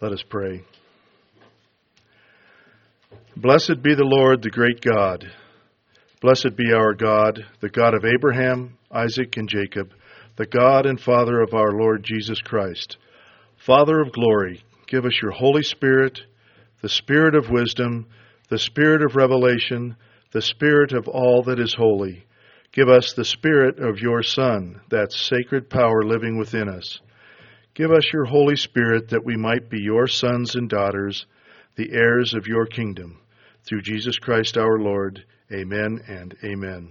Let us pray. Blessed be the Lord, the great God. Blessed be our God, the God of Abraham, Isaac, and Jacob, the God and Father of our Lord Jesus Christ. Father of glory, give us your Holy Spirit, the Spirit of wisdom, the Spirit of revelation, the Spirit of all that is holy. Give us the Spirit of your Son, that sacred power living within us. Give us your Holy Spirit that we might be your sons and daughters, the heirs of your kingdom. Through Jesus Christ our Lord. Amen and amen.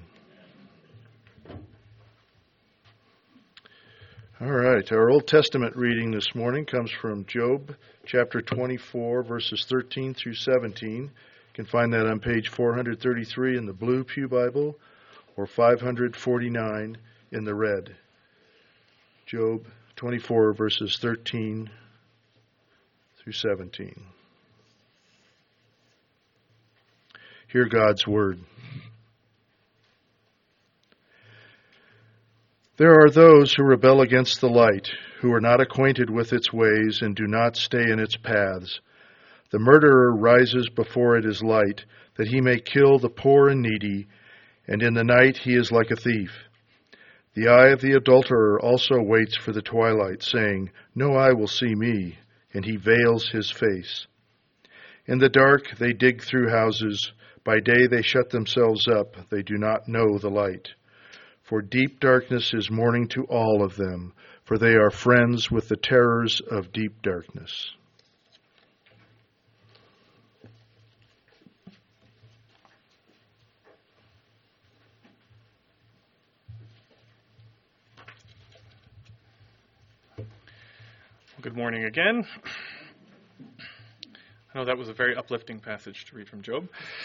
All right, our Old Testament reading this morning comes from Job chapter 24, verses 13 through 17. You can find that on page 433 in the blue Pew Bible or 549 in the red. Job 24, verses 13 through 17. Hear God's word. There are those who rebel against the light, who are not acquainted with its ways and do not stay in its paths. The murderer rises before it is light, that he may kill the poor and needy, and in the night he is like a thief. The eye of the adulterer also waits for the twilight, saying, No eye will see me, and he veils his face. In the dark they dig through houses. By day they shut themselves up. They do not know the light. For deep darkness is morning to all of them, for they are friends with the terrors of deep darkness. Good morning again. I know that was a very uplifting passage to read from Job.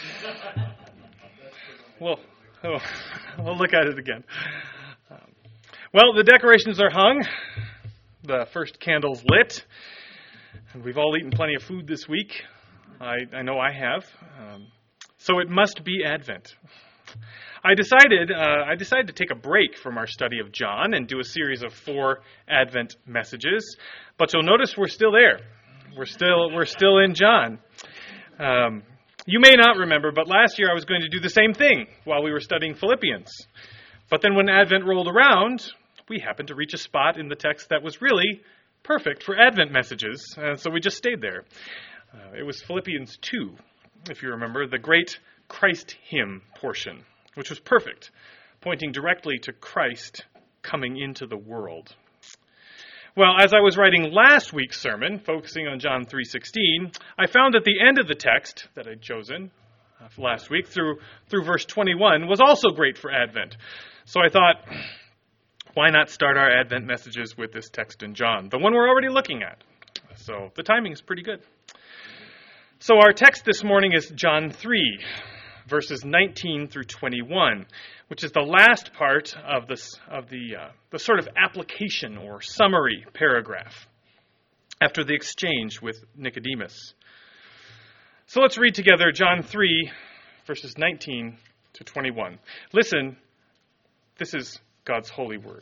We'll look at it again. Well, the decorations are hung. The first candle's lit. And we've all eaten plenty of food this week. I know I have. So it must be Advent. I decided to take a break from our study of John and do a series of 4 Advent messages. But you'll notice we're still there. We're still in John. You may not remember, but last year I was going to do the same thing while we were studying Philippians. But then when Advent rolled around, we happened to reach a spot in the text that was really perfect for Advent messages, and so we just stayed there. It was Philippians 2, if you remember, the great Christ hymn portion, which was perfect, pointing directly to Christ coming into the world. Well, as I was writing last week's sermon, focusing on John 3:16, I found that the end of the text that I'd chosen last week, through verse 21, was also great for Advent. So I thought, why not start our Advent messages with this text in John, the one we're already looking at? So the timing is pretty good. So our text this morning is John 3, verses 19 through 21, which is the last part of the sort of application or summary paragraph after the exchange with Nicodemus. So let's read together John 3, verses 19 to 21. Listen, this is God's holy word.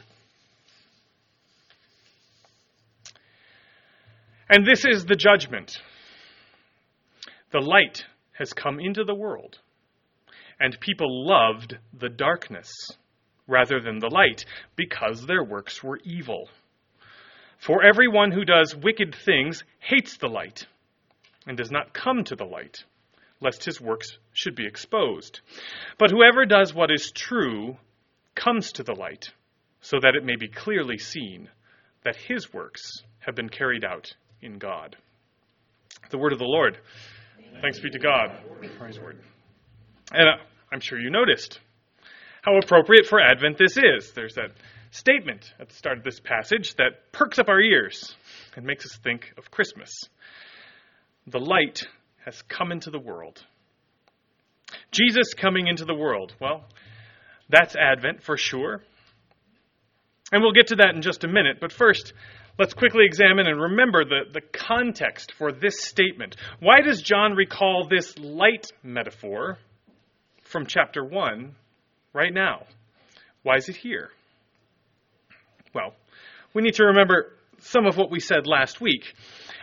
And this is the judgment. The light has come into the world, and people loved the darkness rather than the light, because their works were evil. For everyone who does wicked things hates the light, and does not come to the light, lest his works should be exposed. But whoever does what is true comes to the light, so that it may be clearly seen that his works have been carried out in God. The word of the Lord. Amen. Thanks be to God for his word. And I'm sure you noticed how appropriate for Advent this is. There's that statement at the start of this passage that perks up our ears and makes us think of Christmas. The light has come into the world. Jesus coming into the world. Well, that's Advent for sure. And we'll get to that in just a minute. But first, let's quickly examine and remember the context for this statement. Why does John recall this light metaphor from chapter 1 right now? Why is it here? Well, we need to remember some of what we said last week.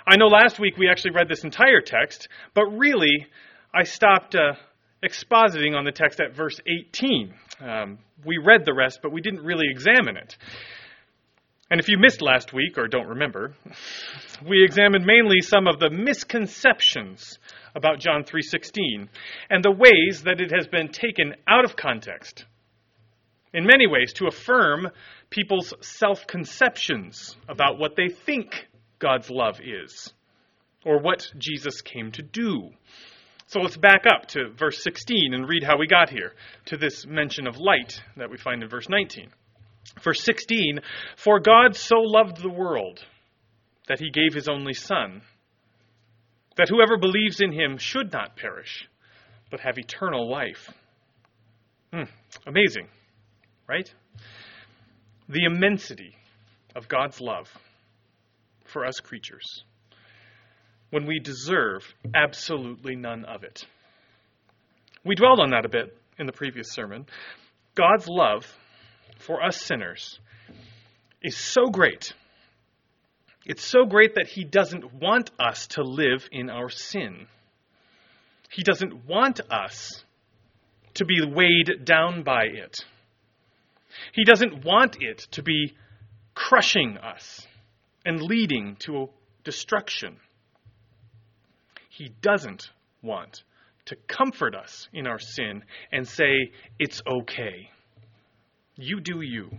I know last week we actually read this entire text, but really I stopped expositing on the text at verse 18. We read the rest, but we didn't really examine it. And if you missed last week or don't remember, we examined mainly some of the misconceptions about John 3:16 and the ways that it has been taken out of context, in many ways to affirm people's self-conceptions about what they think God's love is, or what Jesus came to do. So let's back up to verse 16 and read how we got here, to this mention of light that we find in verse 19. Verse 16, "For God so loved the world that he gave his only Son, that whoever believes in him should not perish, but have eternal life." Amazing, right? The immensity of God's love for us creatures, when we deserve absolutely none of it. We dwelled on that a bit in the previous sermon. God's love for us sinners is so great. It's so great that he doesn't want us to live in our sin. He doesn't want us to be weighed down by it. He doesn't want it to be crushing us and leading to destruction. He doesn't want to comfort us in our sin and say, "It's okay. You do you."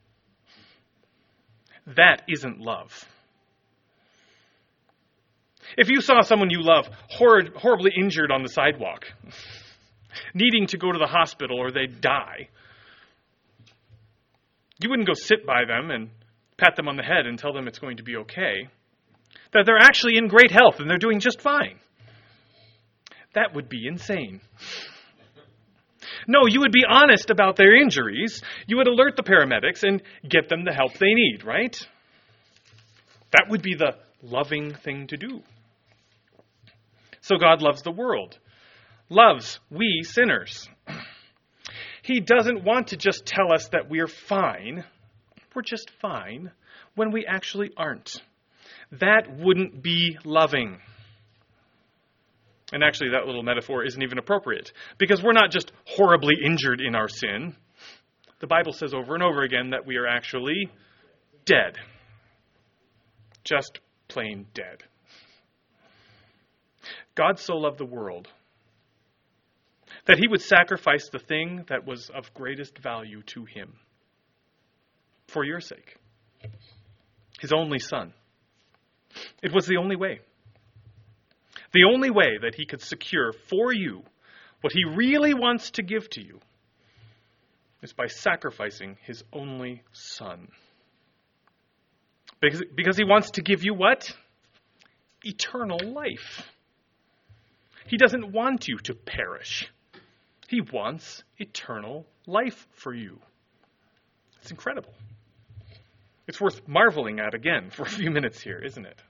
That isn't love. If you saw someone you love horribly injured on the sidewalk, needing to go to the hospital or they die, you wouldn't go sit by them and pat them on the head and tell them it's going to be okay, that they're actually in great health and they're doing just fine. That would be insane. No, you would be honest about their injuries. You would alert the paramedics and get them the help they need, right? That would be the loving thing to do. So God loves the world, loves we sinners. He doesn't want to just tell us that we're fine. We're just fine when we actually aren't. That wouldn't be loving. And actually, that little metaphor isn't even appropriate, because we're not just horribly injured in our sin. The Bible says over and over again that we are actually dead. Just plain dead. God so loved the world that he would sacrifice the thing that was of greatest value to him for your sake. His only Son. It was the only way. The only way that he could secure for you what he really wants to give to you is by sacrificing his only Son. Because he wants to give you what? Eternal life. He doesn't want you to perish. He wants eternal life for you. It's incredible. It's worth marveling at again for a few minutes here, isn't it?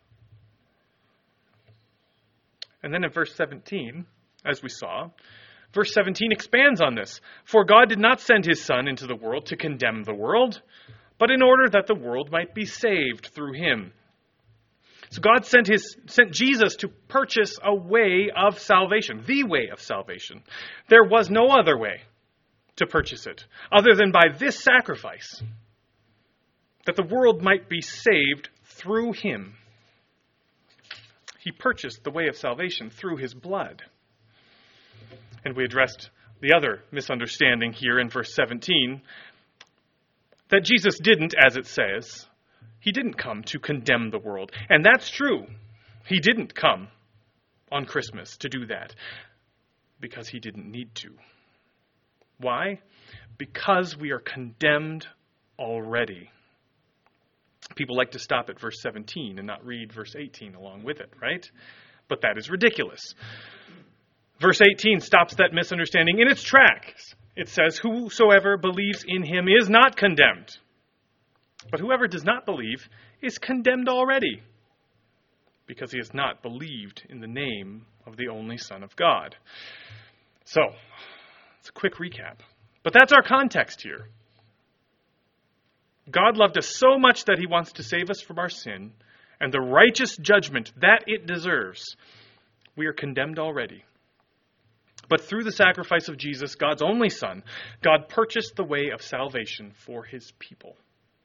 And then in verse 17, as we saw, verse 17 expands on this. "For God did not send his Son into the world to condemn the world, but in order that the world might be saved through him." So God sent Jesus to purchase a way of salvation, the way of salvation. There was no other way to purchase it other than by this sacrifice, that the world might be saved through him. He purchased the way of salvation through his blood. And we addressed the other misunderstanding here in verse 17, that Jesus didn't, as it says, he didn't come to condemn the world. And that's true. He didn't come on Christmas to do that because he didn't need to. Why? Because we are condemned already. People like to stop at verse 17 and not read verse 18 along with it, right? But that is ridiculous. Verse 18 stops that misunderstanding in its tracks. It says, "Whosoever believes in him is not condemned. But whoever does not believe is condemned already, because he has not believed in the name of the only Son of God." So, it's a quick recap. But that's our context here. God loved us so much that he wants to save us from our sin, and the righteous judgment that it deserves, we are condemned already. But through the sacrifice of Jesus, God's only Son, God purchased the way of salvation for his people.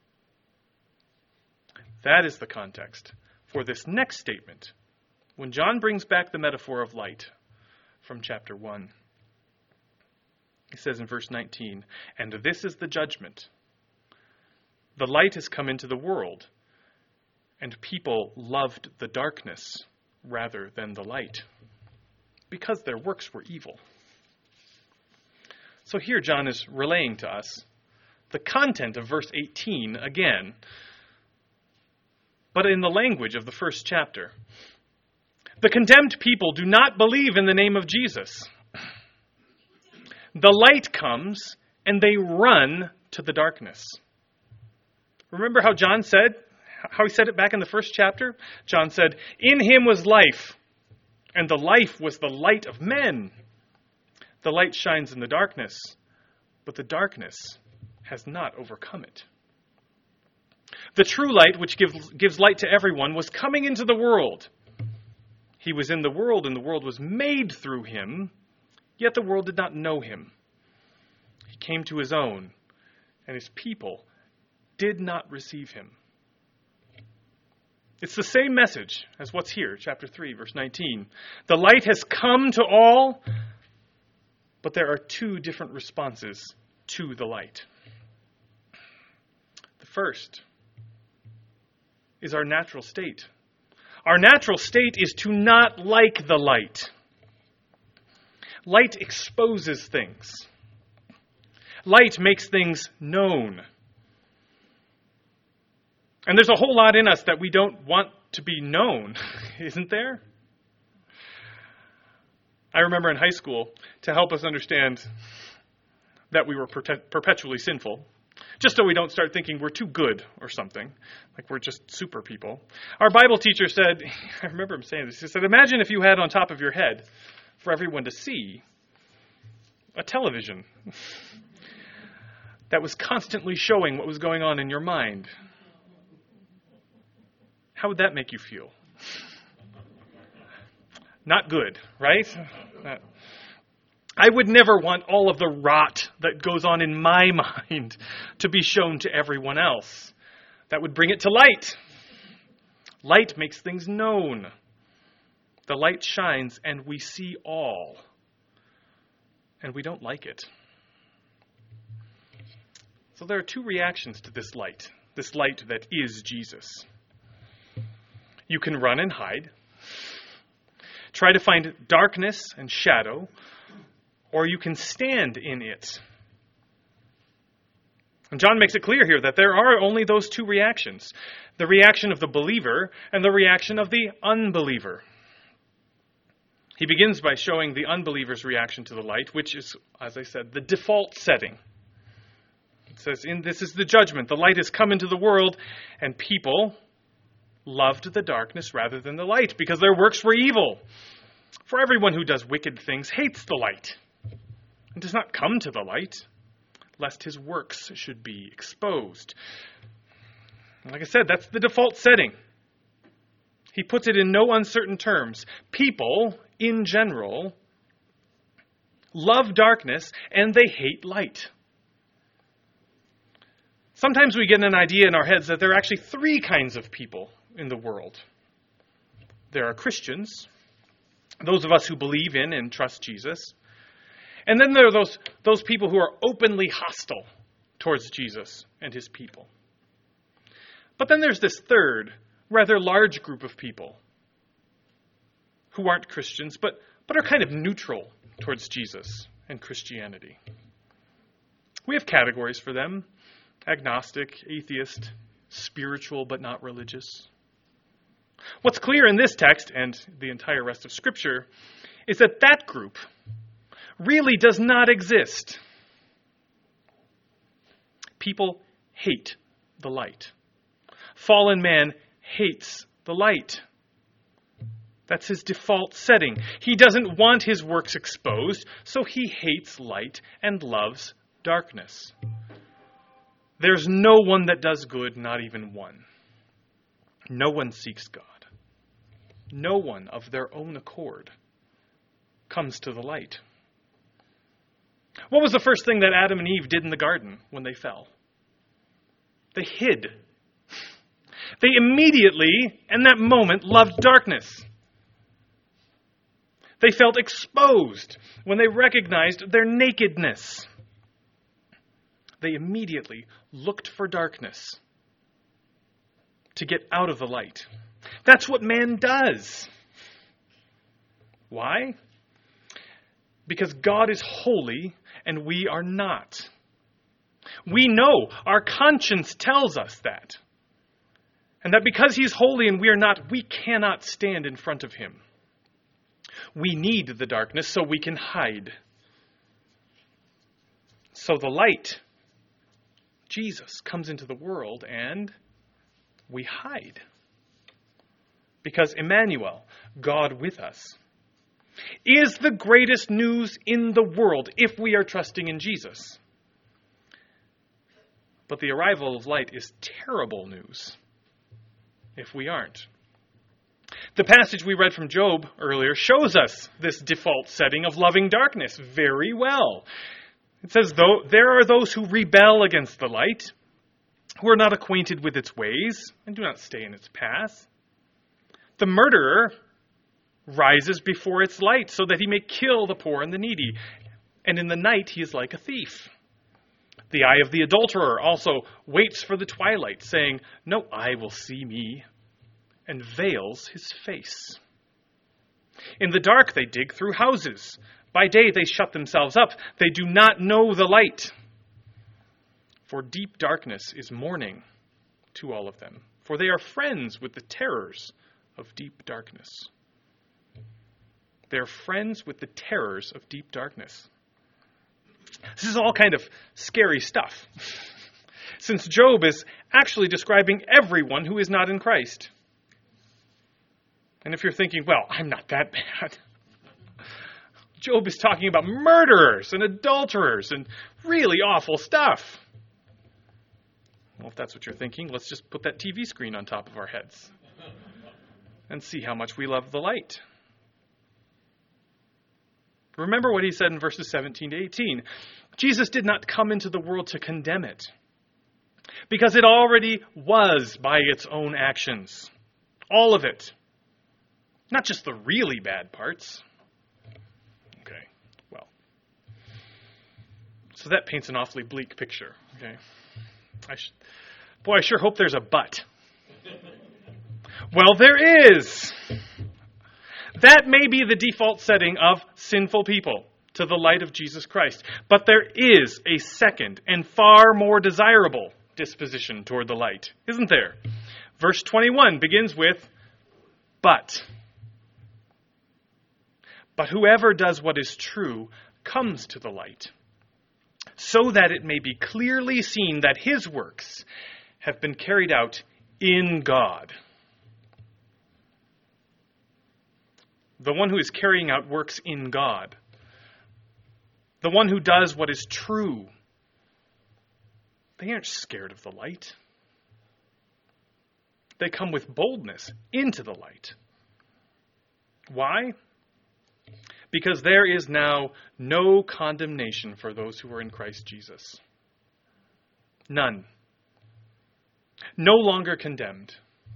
That is the context for this next statement, when John brings back the metaphor of light from chapter 1. He says in verse 19, "And this is the judgment. The light has come into the world, and people loved the darkness rather than the light, because their works were evil." So here John is relaying to us the content of verse 18 again, but in the language of the first chapter. The condemned people do not believe in the name of Jesus. The light comes, and they run to the darkness. Remember how John said, how he said it back in the first chapter? John said, "In him was life, and the life was the light of men. The light shines in the darkness, but the darkness has not overcome it." The true light, which gives light to everyone, was coming into the world. He was in the world, and the world was made through him, yet the world did not know him. He came to his own, and his people did not receive him. It's the same message as what's here, chapter 3, verse 19. The light has come to all, but there are two different responses to the light. The first is our natural state. Our natural state is to not like the light. Light exposes things. Light makes things known. And there's a whole lot in us that we don't want to be known, isn't there? I remember in high school, to help us understand that we were perpetually sinful, just so we don't start thinking we're too good or something, like we're just super people, our Bible teacher said, I remember him saying this, he said, imagine if you had on top of your head, for everyone to see, a television that was constantly showing what was going on in your mind. How would that make you feel? Not good, right? I would never want all of the rot that goes on in my mind to be shown to everyone else. That would bring it to light. Light makes things known. The light shines and we see all. And we don't like it. So there are two reactions to this light that is Jesus. You can run and hide, try to find darkness and shadow, or you can stand in it. And John makes it clear here that there are only those two reactions, the reaction of the believer and the reaction of the unbeliever. He begins by showing the unbeliever's reaction to the light, which is, as I said, the default setting. It says, this is the judgment. The light has come into the world, and people loved the darkness rather than the light, because their works were evil. For everyone who does wicked things hates the light, and does not come to the light, lest his works should be exposed. And like I said, that's the default setting. He puts it in no uncertain terms. People, in general, love darkness, and they hate light. Sometimes we get an idea in our heads that there are actually three kinds of people in the world. There are Christians, those of us who believe in and trust Jesus. And then there are those people who are openly hostile towards Jesus and his people. But then there's this third, rather large group of people who aren't Christians, but are kind of neutral towards Jesus and Christianity. We have categories for them: agnostic, atheist, spiritual but not religious. What's clear in this text and the entire rest of Scripture is that group really does not exist. People hate the light. Fallen man hates the light. That's his default setting. He doesn't want his works exposed, so he hates light and loves darkness. There's no one that does good, not even one. No one seeks God. No one of their own accord comes to the light. What was the first thing that Adam and Eve did in the garden when they fell? They hid. They immediately, in that moment, loved darkness. They felt exposed when they recognized their nakedness. They immediately looked for darkness to get out of the light. That's what man does. Why? Because God is holy and we are not. We know, our conscience tells us that. And that because he's holy and we are not, we cannot stand in front of him. We need the darkness so we can hide. So the light, Jesus, comes into the world and we hide. Because Emmanuel, God with us, is the greatest news in the world if we are trusting in Jesus. But the arrival of light is terrible news if we aren't. The passage we read from Job earlier shows us this default setting of loving darkness very well. It says, though there are those who rebel against the light, who are not acquainted with its ways, and do not stay in its paths. The murderer rises before its light, so that he may kill the poor and the needy. And in the night he is like a thief. The eye of the adulterer also waits for the twilight, saying, no eye will see me, and veils his face. In the dark they dig through houses. By day they shut themselves up. They do not know the light. For deep darkness is morning to all of them, for they are friends with the terrors of deep darkness. They are friends with the terrors of deep darkness. This is all kind of scary stuff, since Job is actually describing everyone who is not in Christ. And if you're thinking, well, I'm not that bad. Job is talking about murderers and adulterers and really awful stuff. Well, if that's what you're thinking, let's just put that TV screen on top of our heads and see how much we love the light. Remember what he said in verses 17 to 18. Jesus did not come into the world to condemn it, because it already was by its own actions. All of it. Not just the really bad parts. Okay, well. So that paints an awfully bleak picture. Okay, I sure hope there's a but. Well, there is. That may be the default setting of sinful people to the light of Jesus Christ. But there is a second and far more desirable disposition toward the light, isn't there? Verse 21 begins with, but. But whoever does what is true comes to the light, so that it may be clearly seen that his works have been carried out in God. The one who is carrying out works in God. The one who does what is true. They aren't scared of the light. They come with boldness into the light. Why? Because there is now no condemnation for those who are in Christ Jesus. None. No longer condemned.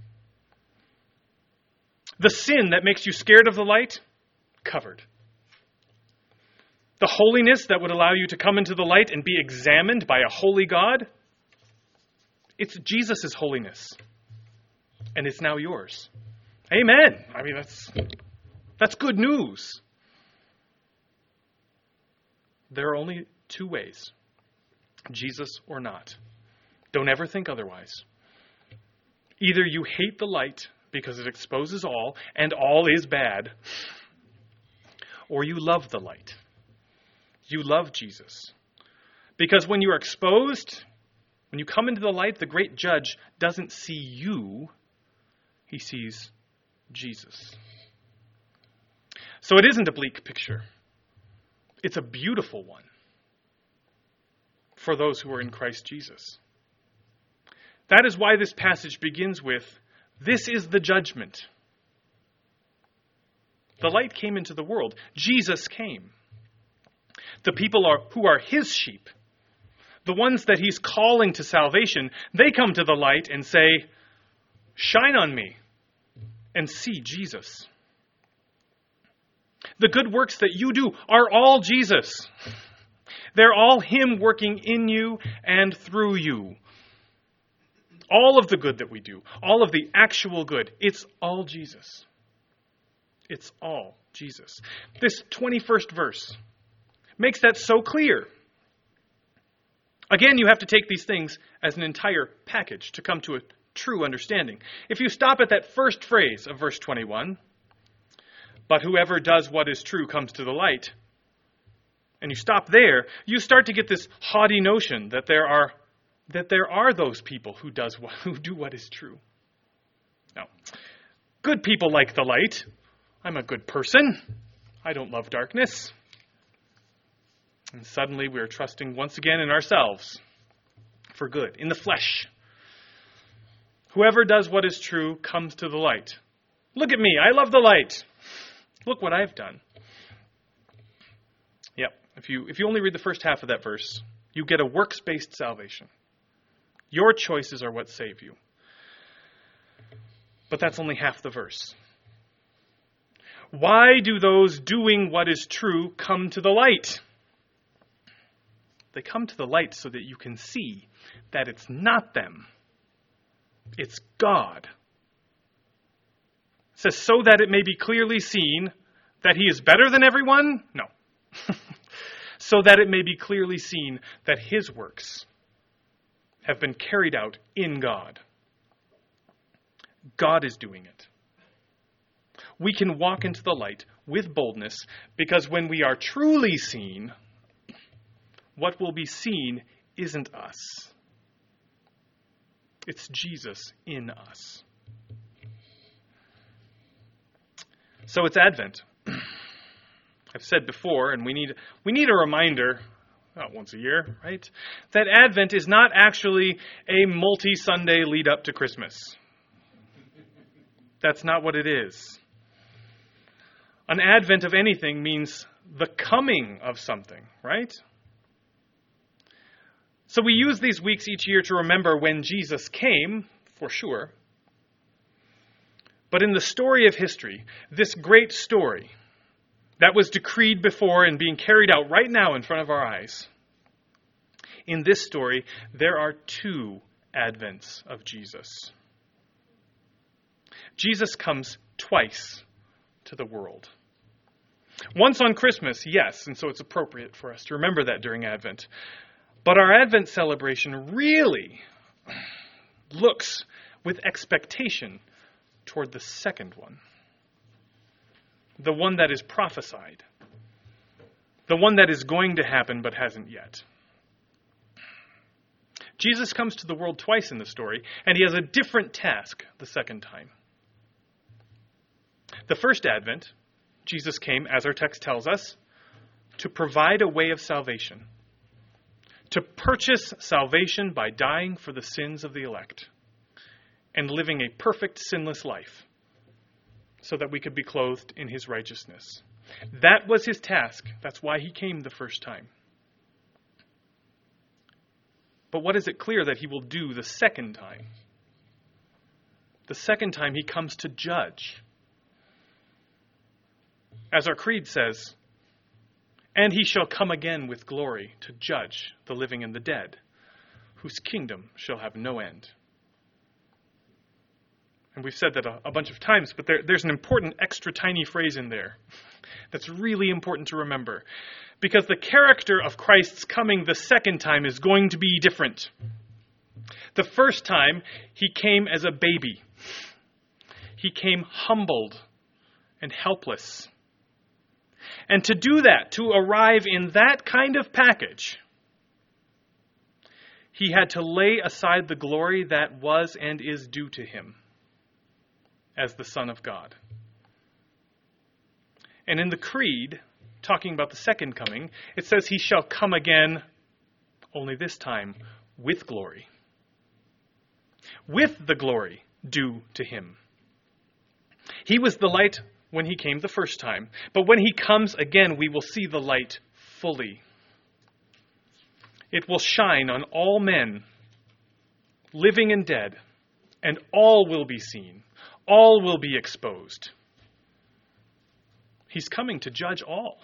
The sin that makes you scared of the light, covered. The holiness that would allow you to come into the light and be examined by a holy God, it's Jesus' holiness. And it's now yours. Amen. I mean, that's good news. There are only two ways. Jesus or not. Don't ever think otherwise. Either you hate the light because it exposes all, and all is bad, or you love the light. You love Jesus. Because when you are exposed, when you come into the light, the great judge doesn't see you, he sees Jesus. So it isn't a bleak picture. It's a beautiful one for those who are in Christ Jesus. That is why this passage begins with, This is the judgment. The light came into the world. Jesus came. The people who are his sheep, the ones that he's calling to salvation, they come to the light and say, "Shine on me and see Jesus." The good works that you do are all Jesus. They're all him working in you and through you. All of the good that we do, all of the actual good, it's all Jesus. It's all Jesus. This 21st verse makes that so clear. Again, you have to take these things as an entire package to come to a true understanding. If you stop at that first phrase of verse 21, "But whoever does what is true comes to the light," and you stop there, you start to get this haughty notion that there are those people who do what is true. Now, good people like the light. I'm a good person. I don't love darkness. And suddenly we are trusting once again in ourselves for good, in the flesh. Whoever does what is true comes to the light. Look at me, I love the light. Look what I've done. Yep, if you only read the first half of that verse, you get a works-based salvation. Your choices are what save you. But that's only half the verse. Why do those doing what is true come to the light? They come to the light so that you can see that it's not them. It's God. It says, so that it may be clearly seen that he is better than everyone? No. So that it may be clearly seen that his works have been carried out in God. God is doing it. We can walk into the light with boldness because when we are truly seen, what will be seen isn't us. It's Jesus in us. So it's Advent. I've said before, and we need a reminder, once a year, right? That Advent is not actually a multi-Sunday lead up to Christmas. That's not what it is. An Advent of anything means the coming of something, right? So we use these weeks each year to remember when Jesus came, for sure. But in the story of history, this great story that was decreed before and being carried out right now in front of our eyes, in this story, there are two Advents of Jesus. Jesus comes twice to the world. Once on Christmas, yes, and so it's appropriate for us to remember that during Advent. But our Advent celebration really looks with expectation toward the second one. The one that is prophesied. The one that is going to happen but hasn't yet. Jesus comes to the world twice in the story, and he has a different task the second time. The first Advent, Jesus came, as our text tells us, to provide a way of salvation. To purchase salvation by dying for the sins of the elect and living a perfect, sinless life so that we could be clothed in his righteousness. That was his task. That's why he came the first time. But what is it clear that he will do the second time? The second time he comes to judge. As our creed says, and he shall come again with glory to judge the living and the dead, whose kingdom shall have no end. And we've said that a bunch of times, but there's an important extra tiny phrase in there that's really important to remember. Because the character of Christ's coming the second time is going to be different. The first time, he came as a baby. He came humbled and helpless. And to do that, to arrive in that kind of package, he had to lay aside the glory that was and is due to him as the Son of God. And in the Creed, talking about the second coming, it says he shall come again, only this time, with glory. With the glory due to him. He was the light when he came the first time, but when he comes again, we will see the light fully. It will shine on all men, living and dead, and all will be seen. All will be exposed. He's coming to judge all.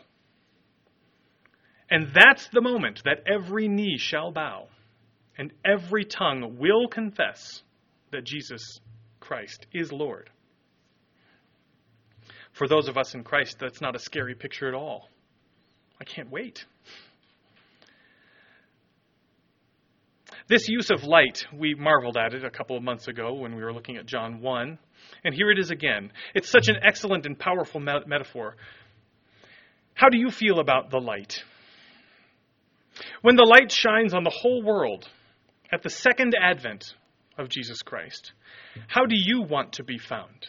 And that's the moment that every knee shall bow and every tongue will confess that Jesus Christ is Lord. For those of us in Christ, that's not a scary picture at all. I can't wait. This use of light, we marveled at it a couple of months ago when we were looking at John 1. And here it is again. It's such an excellent and powerful metaphor. How do you feel about the light? When the light shines on the whole world at the second advent of Jesus Christ, how do you want to be found?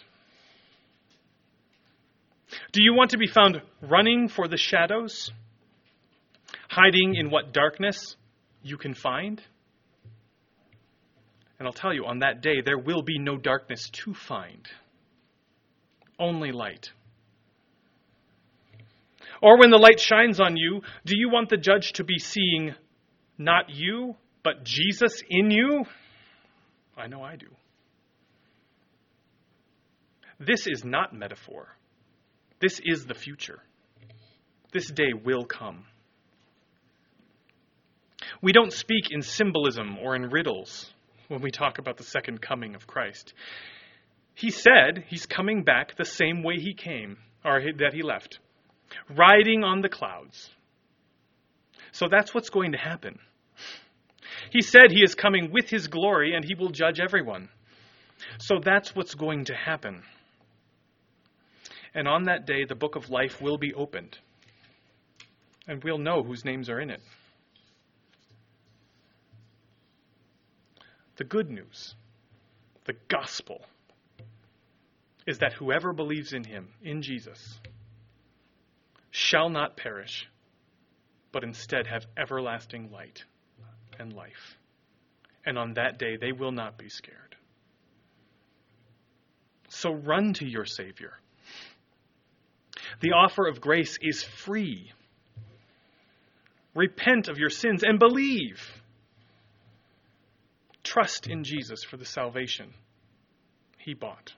Do you want to be found running for the shadows? Hiding in what darkness you can find? And I'll tell you, on that day, there will be no darkness to find. Only light. Or when the light shines on you, do you want the judge to be seeing not you, but Jesus in you? I know I do. This is not metaphor. This is the future. This day will come. We don't speak in symbolism or in riddles when we talk about the second coming of Christ. He said he's coming back the same way he came, or that he left, riding on the clouds. So that's what's going to happen. He said he is coming with his glory and he will judge everyone. So that's what's going to happen. And on that day, the book of life will be opened. And we'll know whose names are in it. The good news, the gospel, is that whoever believes in him, in Jesus, shall not perish, but instead have everlasting light and life. And on that day, they will not be scared. So run to your Savior. The offer of grace is free. Repent of your sins and believe. Trust in Jesus for the salvation he bought.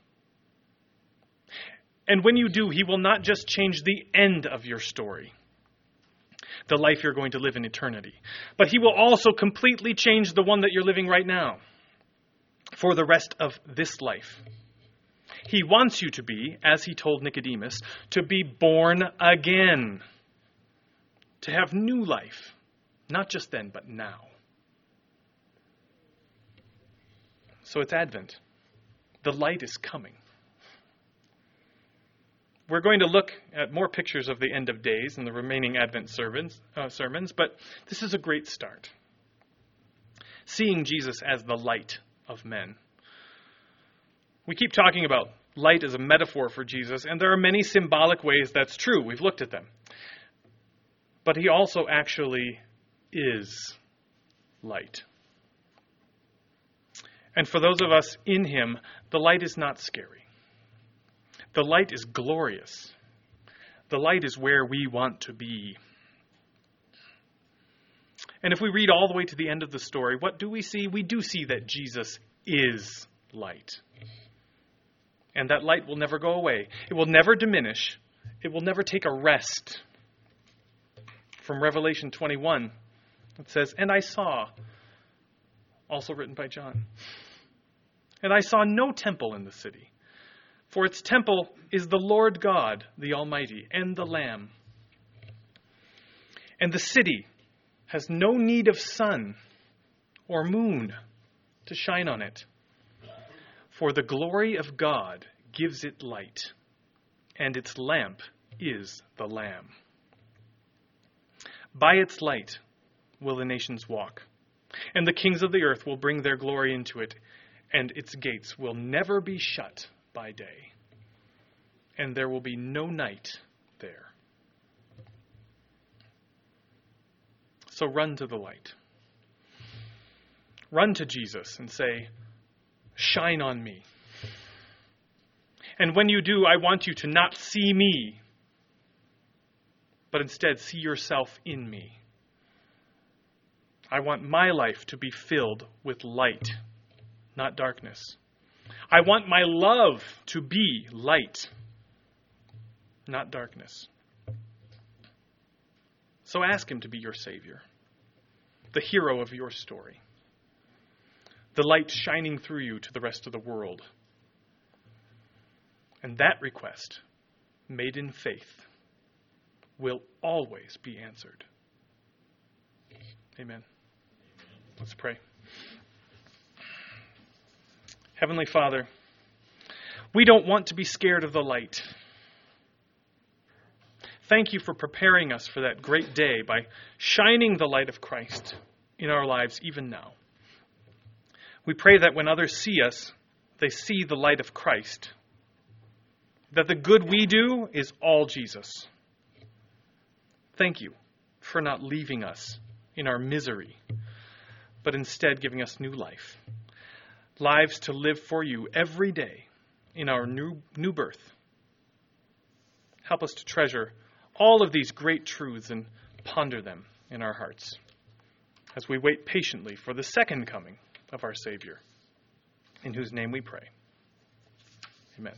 And when you do, he will not just change the end of your story, the life you're going to live in eternity, but he will also completely change the one that you're living right now for the rest of this life. He wants you to be, as he told Nicodemus, to be born again, to have new life, not just then, but now. So it's Advent. The light is coming. We're going to look at more pictures of the end of days in the remaining Advent sermons, but this is a great start. Seeing Jesus as the light of men. We keep talking about light as a metaphor for Jesus, and there are many symbolic ways that's true. We've looked at them. But he also actually is light. And for those of us in him, the light is not scary. The light is glorious. The light is where we want to be. And if we read all the way to the end of the story, what do we see? We do see that Jesus is light. And that light will never go away. It will never diminish. It will never take a rest. From Revelation 21, it says, "And I saw," also written by John, "and I saw no temple in the city, for its temple is the Lord God, the Almighty, and the Lamb. And the city has no need of sun or moon to shine on it, for the glory of God gives it light, and its lamp is the Lamb. By its light will the nations walk, and the kings of the earth will bring their glory into it, and its gates will never be shut by day, and there will be no night there." So run to the light. Run to Jesus and say, "Shine on me. And when you do, I want you to not see me, but instead see yourself in me. I want my life to be filled with light, not darkness. I want my love to be light, not darkness. So ask him to be your Savior, the hero of your story, the light shining through you to the rest of the world. And that request, made in faith, will always be answered. Amen. Let's pray. Heavenly Father, we don't want to be scared of the light. Thank you for preparing us for that great day by shining the light of Christ in our lives even now. We pray that when others see us, they see the light of Christ, that the good we do is all Jesus. Thank you for not leaving us in our misery, but instead giving us new life, lives to live for you every day in our new birth. Help us to treasure all of these great truths and ponder them in our hearts as we wait patiently for the second coming of our Savior, in whose name we pray.